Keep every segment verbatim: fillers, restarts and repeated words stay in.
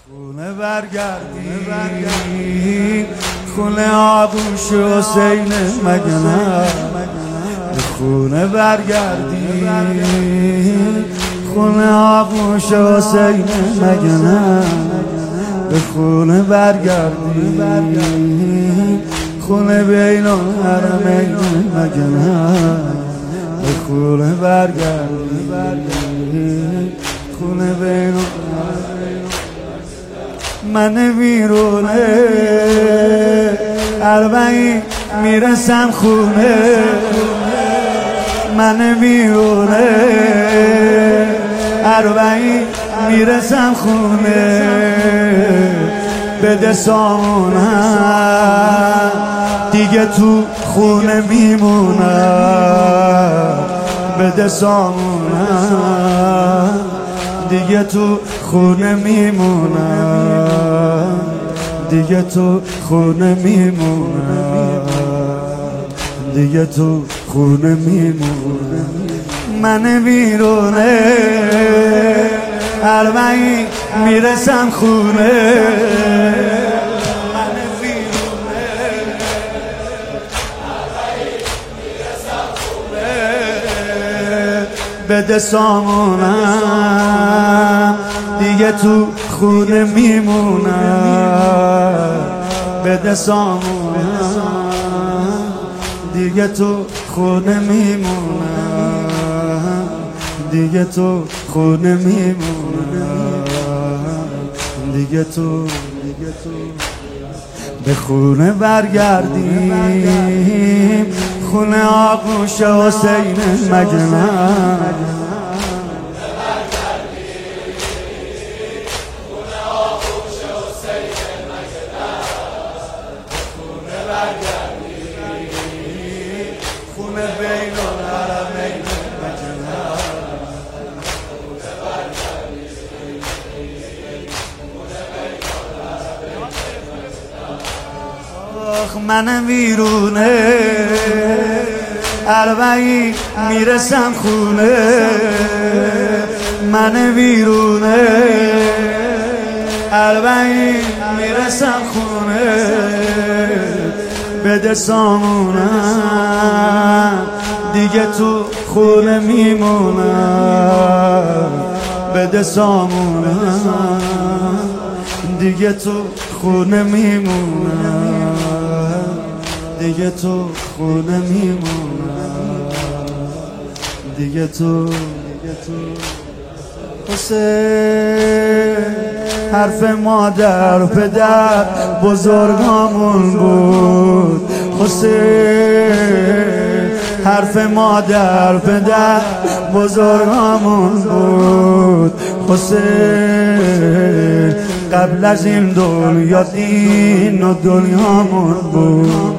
خونه برگردی خونه آغوش حسین مگه نه به خونه برگردی خونه آغوش حسین مگه نه به خونه برگردی خونه بین الحرمین مگه نه به خونه برگردی خونه بین الحرمین من بیرونه اربعین میرسم خونه من بیرونه اربعین میرسم خونه بده سامونم دیگه تو خونه میمونم بده سامونم دیگه تو خونه میمونم دیگه تو خونه میمونم دیگه تو خونه میمونم من بیرونه اربعین میرسم خونه من بیرونه اربعین میرسم خونه بده سامونم دیگه تو خونه میمونم بده سامونم دیگه تو خونه میمونم دیگه تو خونه میمونم دیگه تو دیگه تو به خونه برگردیم خونه آغوش حسین مگه نه خونه بین الحرمین مگه نه آخ من بیرونه اربعین میرسم خونه من بیرونه اربعین میرسم خونه بده سامونم دیگه تو خونه میمونم بده سامونم دیگه تو خونه میمونم دیگه تو خونه میمونم دیگه تو دیگه تو حسین حرف مادر پدر بزرگامون بود حسین حرف مادر پدر بزرگامون بود حسین قبل از این دنیا دین و دنیامون بود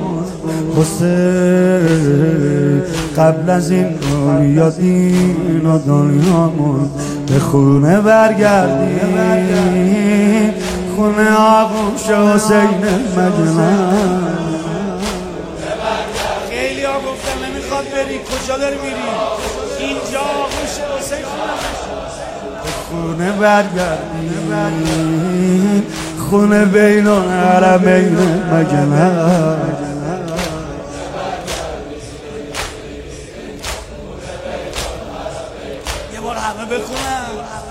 حسین قبل از این دنیا دین و دنیامون به خونه برگردیم خونه آغوش حسین مگه نه خیلی ها گفتن نمیخواد بری کجا داری میری اینجا آغوش حسین به خونه برگردیم خونه بین الحرمین مگه نه یه بار همه بخونم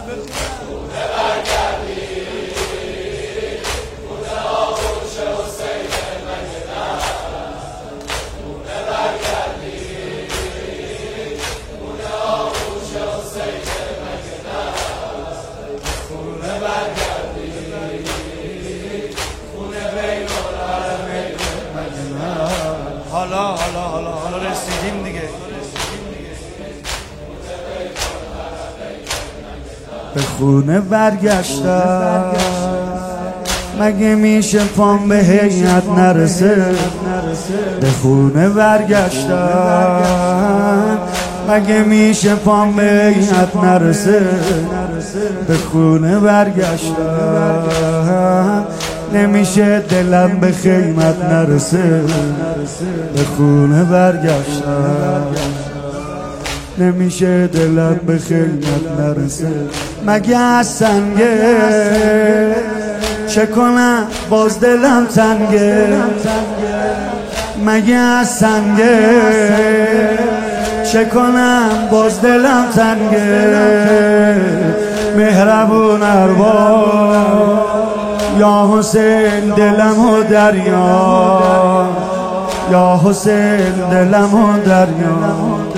حالا حالا حالا حالا رسیدیم دیگه به خونه برگشتم مگه میشه پام به هیئت نرسه به خونه برگشتم مگه میشه پام به هیئت نرسه به خونه برگشتم نمیشه دلم به خیمت نرسه به خونه برگشتم نمیشه دلم به خیمت نرسه مگه از سنگه چه کنم باز دلم تنگه مگه از سنگه چه کنم باز دلم تنگه مهربون ارباب یا حسین دلم و دریا یا حسین دلم و دریا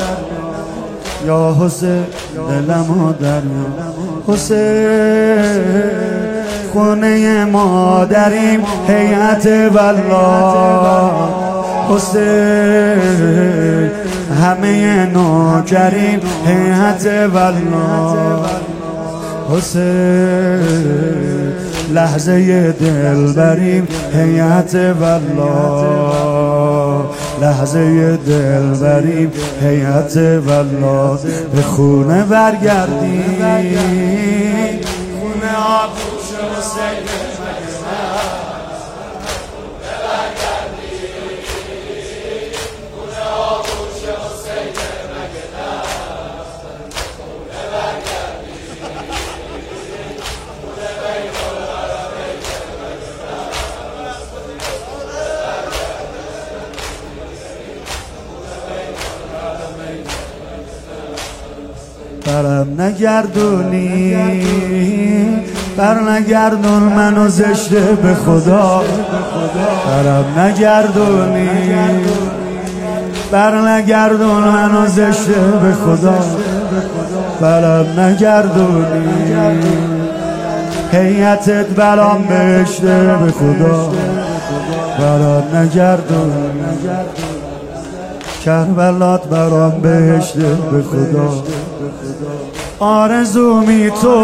یا حسین دلم و دریا حسین خونه مادریم هیئت والله حسین همه نوکریم هیئت والله حسین لحظه دل بریم هیئت والله لحظه دل بریم هیئت والله به خونه برگردیم خونه آبوش حسین برم نگردونی بر نگردون منو زشته به خدا برم نگردونی بر نگردون منو زشته به خدا برم نگردونی هیئتت برام بهشته به خدا برم نگردونی کربلات برام بهشته به خدا آرزومی تو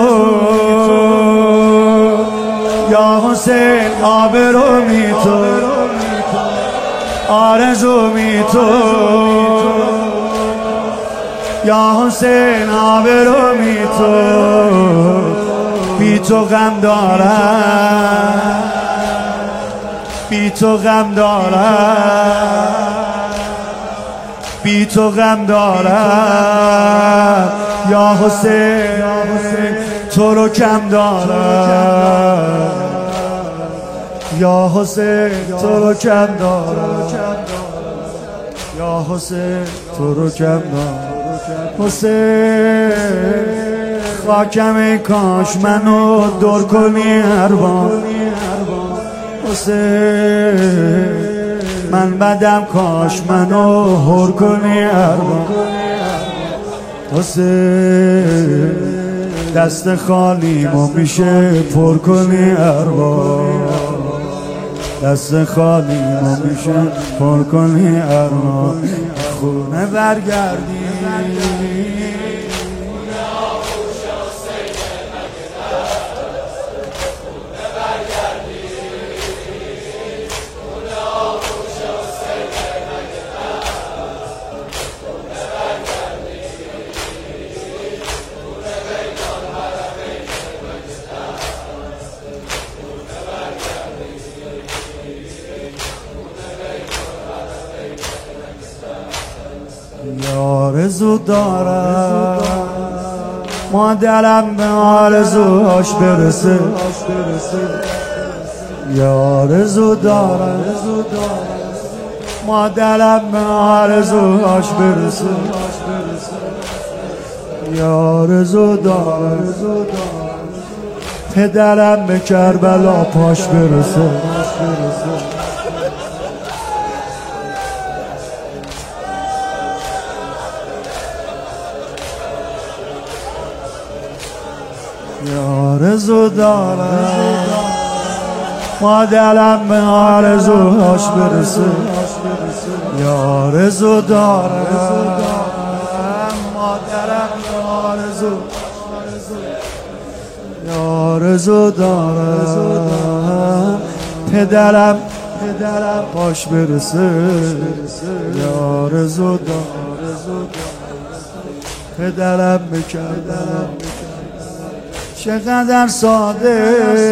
یا حسین آبرومی تو آرزومی تو یا حسین آبرومی تو بی تو غم دارم بی تو غم دارم بی تو غم دارم یا حسین تو رو کم دارم یا حسین تو رو کم دارم یا حسین تو رو کم دارم حسین خاکم ای کاش منو دور کنی ارباب حسین من بدم کاش منو هر کنی ارباب حسین دست خالیمو میشه پر کنی ارباب دست خالیمو میشه پر کنی ارباب خونه برگردی آرزو دارم مادرم به آرزوهاش برسه یا آرزو دارم مادرم به آرزوهاش برسه یا آرزو دارم پدرم به کربلا پاش برسه آرزو دارم مادرم به آرزوهاش برسه یا آرزو دارم مادرم به آرزو یا آرزو دارم پدرم پدرم پاش برسه یا آرزو دارم پدرم بکردم چقدر ساده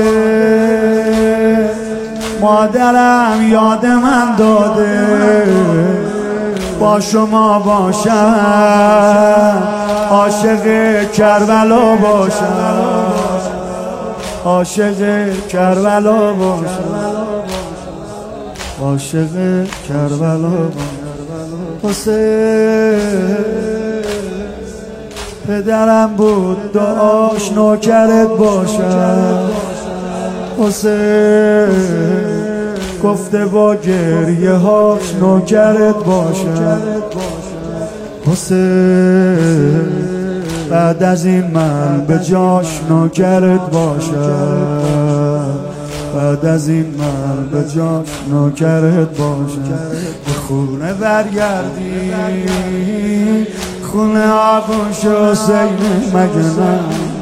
مادرم یاد من داده با شما باشم عاشق کربلا باشم عاشق کربلا باشم، عاشق کربلا حسین. پدرم بود دعاش نوکرت باشم حسین، گفته با گریه هاش نوکرت باشم حسین. بعد از این من به جاش نوکرت باشم، بعد از این من به جاش نوکرت باشم. به خونه برگردی، خونه آبوش حسین مگه نه؟